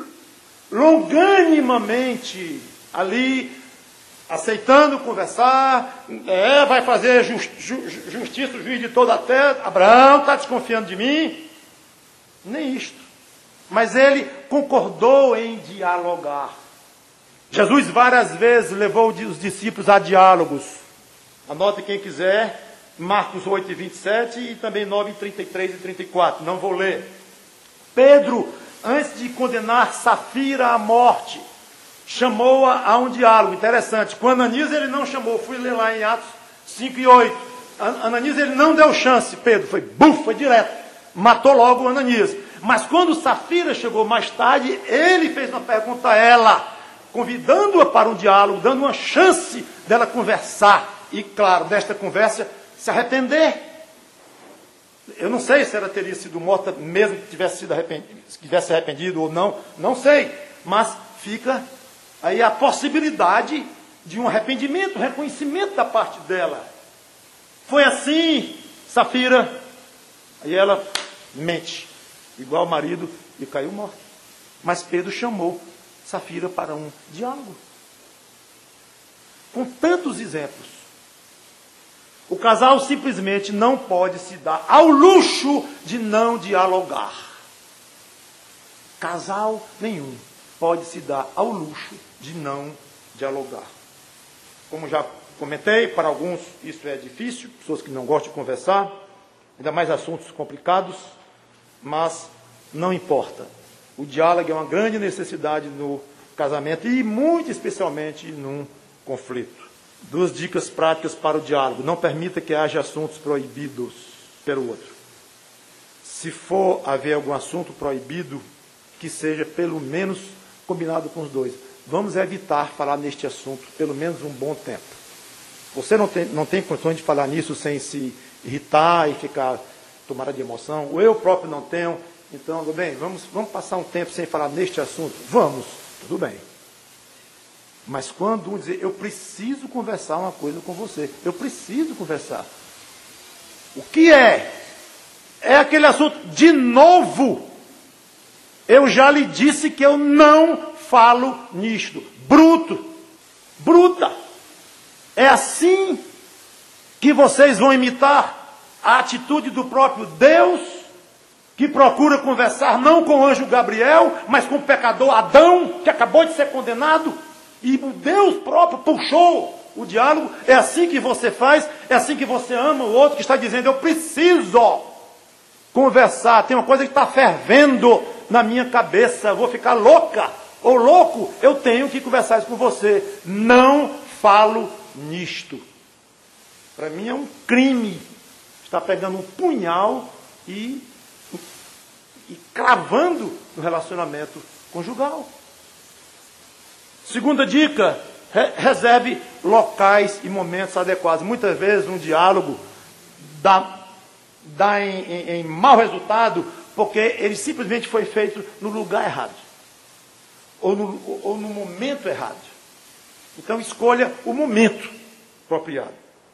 longanimamente ali, aceitando conversar. É, vai fazer just, ju, justiça o juiz de toda a terra. Abraão está desconfiando de mim. Nem isto. Mas ele concordou em dialogar. Jesus várias vezes levou os discípulos a diálogos. Anote quem quiser, Marcos oito, vinte e sete e também nove, trinta e três e trinta e quatro. Não vou ler. Pedro, antes de condenar Safira à morte, chamou-a a um diálogo. Interessante. Com Ananias ele não chamou. Fui ler lá em Atos cinco e oito. Ananias ele não deu chance. Pedro foi, buf, foi direto. Matou logo Ananias. Mas quando Safira chegou mais tarde, ele fez uma pergunta a ela, convidando-a para um diálogo, dando uma chance dela conversar. E claro, desta conversa, se arrepender. Eu não sei se ela teria sido morta, mesmo que tivesse sido arrependido, se tivesse arrependido ou não, não sei. Mas fica aí a possibilidade de um arrependimento, reconhecimento da parte dela. Foi assim, Safira. Aí ela mente, igual o marido, e caiu morta. Mas Pedro chamou Safira para um diálogo. Com tantos exemplos. O casal simplesmente não pode se dar ao luxo de não dialogar. Casal nenhum pode se dar ao luxo de não dialogar. Como já comentei, para alguns isso é difícil, pessoas que não gostam de conversar, ainda mais assuntos complicados, mas não importa. O diálogo é uma grande necessidade no casamento e muito especialmente num conflito. Duas dicas práticas para o diálogo. Não permita que haja assuntos proibidos pelo outro. Se for haver algum assunto proibido, que seja pelo menos combinado com os dois. Vamos evitar falar neste assunto pelo menos um bom tempo. Você não tem, não tem condições de falar nisso sem se irritar e ficar tomada de emoção. Ou eu próprio não tenho. Então, tudo bem, vamos, vamos passar um tempo sem falar neste assunto? Vamos, tudo bem. Mas quando um dizer, eu preciso conversar uma coisa com você, eu preciso conversar. O que é? É aquele assunto, de novo, eu já lhe disse que eu não falo nisto. Bruto, bruta. É assim que vocês vão imitar a atitude do próprio Deus, que procura conversar não com o anjo Gabriel, mas com o pecador Adão, que acabou de ser condenado. E o Deus próprio puxou o diálogo. É assim que você faz, é assim que você ama o outro, que está dizendo, eu preciso conversar, tem uma coisa que está fervendo na minha cabeça, vou ficar louca ou louco, eu tenho que conversar isso com você. Não falo nisto. Para mim é um crime estar pegando um punhal e, e cravando no relacionamento conjugal. Segunda dica, re- reserve locais e momentos adequados. Muitas vezes um diálogo dá, dá em, em, em mau resultado porque ele simplesmente foi feito no lugar errado. Ou no, ou no momento errado. Então escolha o momento apropriado.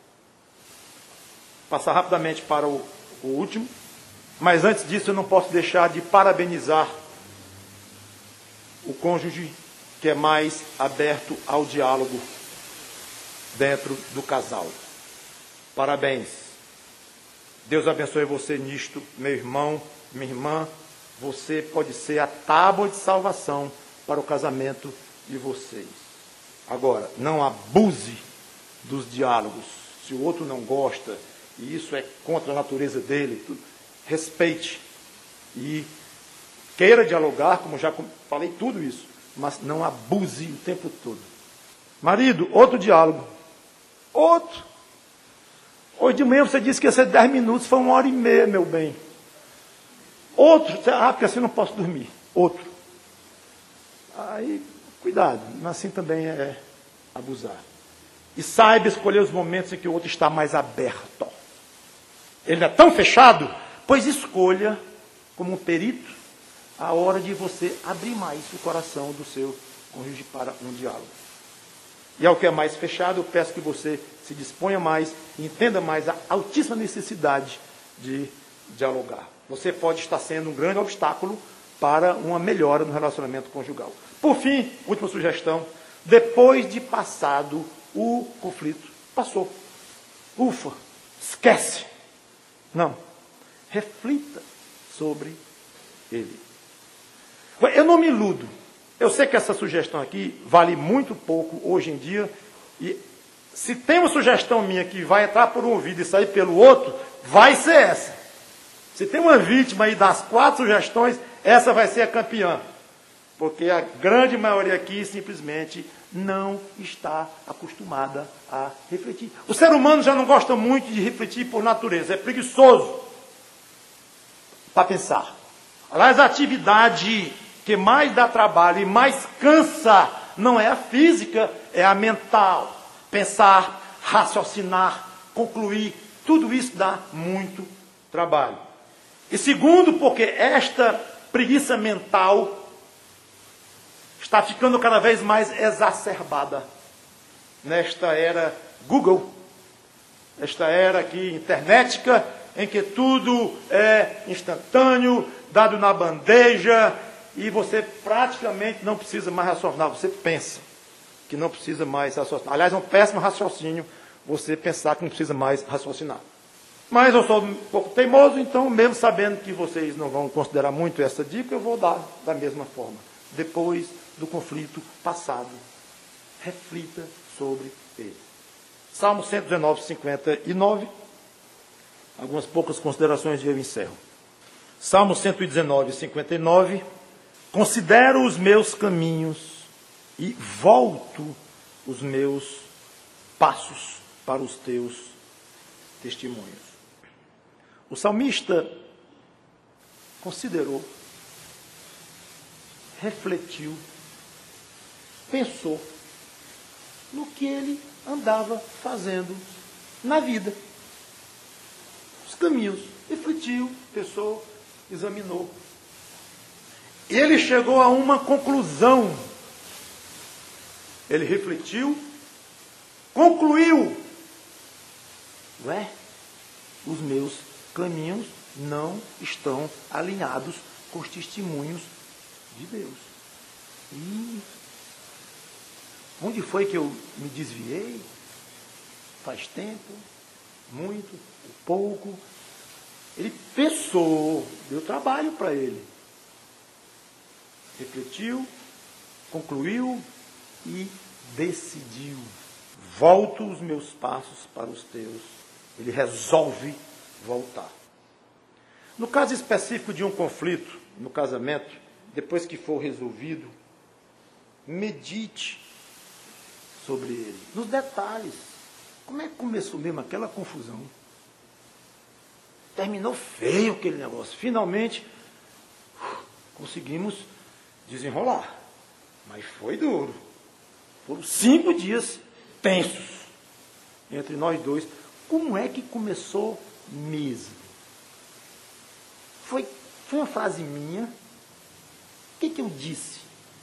Passar rapidamente para o, o último. Mas antes disso eu não posso deixar de parabenizar o cônjuge que é mais aberto ao diálogo dentro do casal. Parabéns. Deus abençoe você nisto, meu irmão, minha irmã. Você pode ser a tábua de salvação para o casamento de vocês. Agora, não abuse dos diálogos. Se o outro não gosta, e isso é contra a natureza dele, tudo, respeite e queira dialogar, como já falei tudo isso. Mas não abuse o tempo todo. Marido, outro diálogo. Outro. Hoje de manhã você disse que ia ser dez minutos, foi uma hora e meia, meu bem. Outro. Ah, porque assim eu não posso dormir. Outro. Aí, cuidado. Assim também é abusar. E saiba escolher os momentos em que o outro está mais aberto. Ele é tão fechado, pois escolha, como um perito, a hora de você abrir mais o coração do seu cônjuge para um diálogo. E ao que é mais fechado, eu peço que você se disponha mais e entenda mais a altíssima necessidade de dialogar. Você pode estar sendo um grande obstáculo para uma melhora no relacionamento conjugal. Por fim, última sugestão, depois de passado o conflito, passou. Ufa, esquece. Não, reflita sobre ele. Eu não me iludo. Eu sei que essa sugestão aqui vale muito pouco hoje em dia, e se tem uma sugestão minha que vai entrar por um ouvido e sair pelo outro, vai ser essa. Se tem uma vítima aí das quatro sugestões, essa vai ser a campeã. Porque a grande maioria aqui simplesmente não está acostumada a refletir. O ser humano já não gosta muito de refletir por natureza, é preguiçoso para pensar. Aliás, a atividade que mais dá trabalho e mais cansa não é a física, é a mental. Pensar, raciocinar, concluir, tudo isso dá muito trabalho. E segundo, porque esta preguiça mental está ficando cada vez mais exacerbada nesta era Google, esta era aqui internética, em que tudo é instantâneo, dado na bandeja, e você praticamente não precisa mais raciocinar, você pensa que não precisa mais raciocinar. Aliás, é um péssimo raciocínio você pensar que não precisa mais raciocinar. Mas eu sou um pouco teimoso, então, mesmo sabendo que vocês não vão considerar muito essa dica, eu vou dar da mesma forma. Depois do conflito passado, reflita sobre ele. Salmo cento e dezenove, cinquenta e nove. Algumas poucas considerações e eu encerro. Salmo cento e dezenove, cinquenta e nove. Considero os meus caminhos e volto os meus passos para os teus testemunhos. O salmista considerou, refletiu, pensou no que ele andava fazendo na vida. Os caminhos. Refletiu, pensou, examinou. Ele chegou a uma conclusão. Ele refletiu, concluiu. Ué, os meus caminhos não estão alinhados com os testemunhos de Deus. E onde foi que eu me desviei? Faz tempo, muito, pouco. Ele pensou, deu trabalho para ele. Refletiu, concluiu e decidiu. Volto os meus passos para os teus. Ele resolve voltar. No caso específico de um conflito, no casamento, depois que for resolvido, medite sobre ele. Nos detalhes. Como é que começou mesmo aquela confusão? Terminou feio aquele negócio. Finalmente, conseguimos desenrolar. Mas foi duro. Foram cinco dias tensos entre nós dois. Como é que começou mesmo? Foi, foi uma frase minha. O que, que eu disse?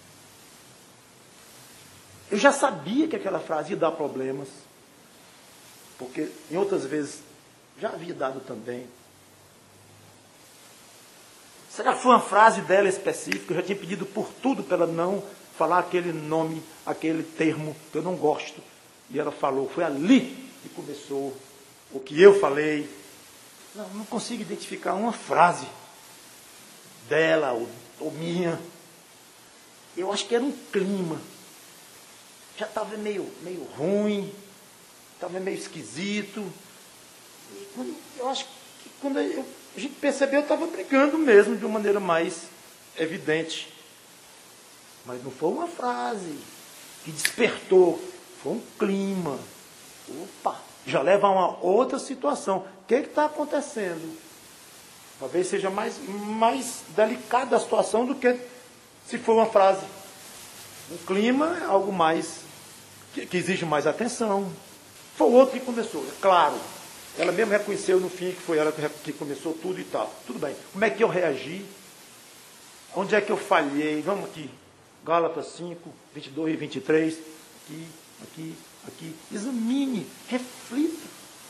Eu já sabia que aquela frase ia dar problemas, porque em outras vezes já havia dado também. Será que foi uma frase dela específica? Eu já tinha pedido por tudo para ela não falar aquele nome, aquele termo que eu não gosto. E ela falou, foi ali que começou o que eu falei. Não, não consigo identificar uma frase dela ou, ou minha. Eu acho que era um clima. Já estava meio, meio ruim, estava meio esquisito. E quando, eu acho que quando eu, a gente percebeu, eu estava brigando mesmo, de uma maneira mais evidente. Mas não foi uma frase que despertou, foi um clima. Opa, já leva a uma outra situação. O que está acontecendo? Talvez seja mais, mais delicada a situação do que se for uma frase. Um clima é algo mais, que, que exige mais atenção. Foi o outro que começou, é claro. Ela mesmo reconheceu no fim que foi ela que começou tudo e tal. Tudo bem. Como é que eu reagi? Onde é que eu falhei? Vamos aqui. Gálatas cinco, vinte e dois e vinte e três. Aqui, aqui, aqui. Examine, reflita.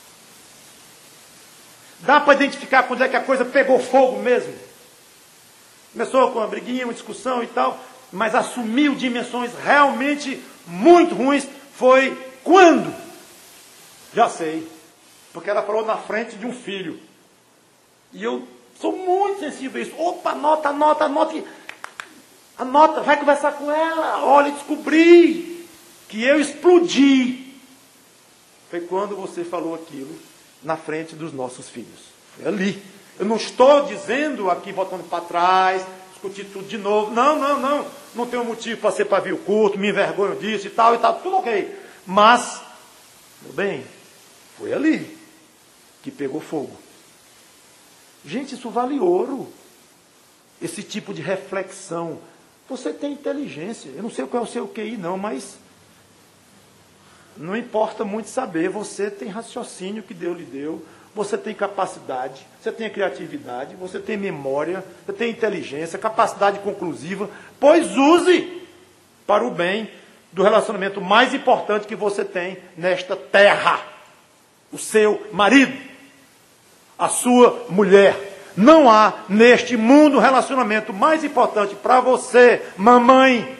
Dá para identificar quando é que a coisa pegou fogo mesmo? Começou com uma briguinha, uma discussão e tal, mas assumiu dimensões realmente muito ruins. Foi quando? Já sei. Porque ela falou na frente de um filho. E eu sou muito sensível a isso. Opa, anota, anota, anota. Anota, vai conversar com ela. Olha, descobri que eu explodi. Foi quando você falou aquilo na frente dos nossos filhos. Foi ali. Eu não estou dizendo aqui, voltando para trás, discutir tudo de novo. Não, não, não. Não tenho motivo para ser pavio curto, me envergonho disso e tal e tal. Tudo ok. Mas, meu bem, foi ali que pegou fogo. Gente, isso vale ouro. Esse tipo de reflexão. Você tem inteligência. Eu não sei qual é o seu Q I, não, mas não importa muito saber. Você tem raciocínio que Deus lhe deu. Você tem capacidade, você tem criatividade, você tem memória, você tem inteligência, capacidade conclusiva. Pois use para o bem do relacionamento mais importante que você tem nesta terra. O seu marido, a sua mulher. Não há neste mundo relacionamento mais importante para você, mamãe,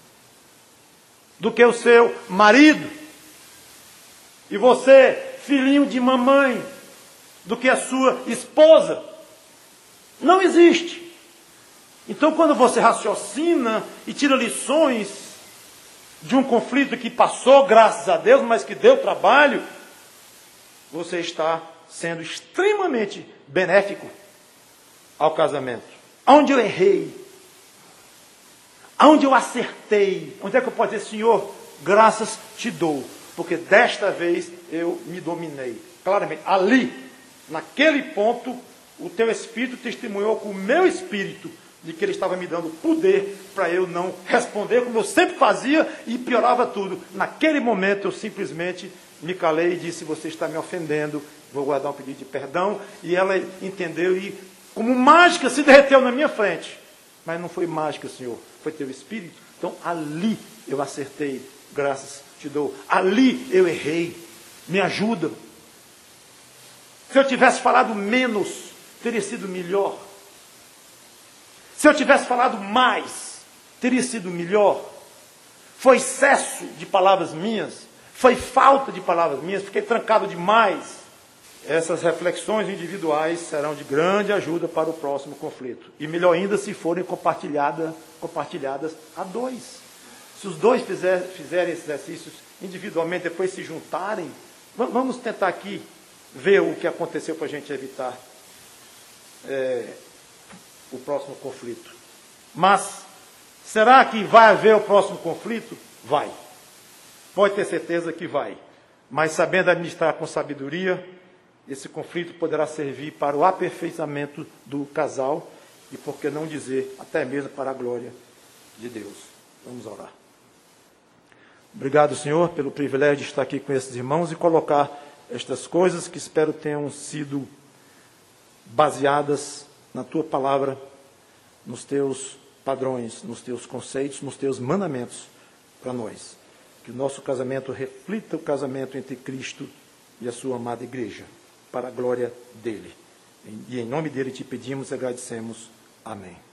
do que o seu marido. E você, filhinho de mamãe, do que a sua esposa. Não existe. Então, quando você raciocina e tira lições de um conflito que passou, graças a Deus, mas que deu trabalho, você está sendo extremamente benéfico ao casamento. Onde eu errei? Onde eu acertei? Onde é que eu posso dizer, Senhor, graças te dou, porque desta vez eu me dominei. Claramente, ali, naquele ponto, o teu Espírito testemunhou com o meu Espírito de que ele estava me dando poder para eu não responder como eu sempre fazia e piorava tudo. Naquele momento eu simplesmente me calei e disse, você está me ofendendo, vou guardar um pedido de perdão. E ela entendeu e, como mágica, se derreteu na minha frente. Mas não foi mágica, Senhor, foi teu Espírito. Então ali eu acertei, graças te dou. Ali eu errei, me ajuda. Se eu tivesse falado menos, teria sido melhor. Se eu tivesse falado mais, teria sido melhor. Foi excesso de palavras minhas, foi falta de palavras minhas, fiquei trancado demais. Essas reflexões individuais serão de grande ajuda para o próximo conflito. E melhor ainda se forem compartilhadas, compartilhadas a dois. Se os dois fizer, fizerem esses exercícios individualmente, depois se juntarem, vamos tentar aqui ver o que aconteceu para a gente evitar é, o próximo conflito. Mas, será que vai haver o próximo conflito? Vai. Pode ter certeza que vai. Mas sabendo administrar com sabedoria, esse conflito poderá servir para o aperfeiçoamento do casal e, por que não dizer, até mesmo para a glória de Deus. Vamos orar. Obrigado, Senhor, pelo privilégio de estar aqui com esses irmãos e colocar estas coisas que espero tenham sido baseadas na Tua palavra, nos Teus padrões, nos Teus conceitos, nos Teus mandamentos para nós. Que o nosso casamento reflita o casamento entre Cristo e a Sua amada igreja, para a glória dele. E em nome dele te pedimos e agradecemos. Amém.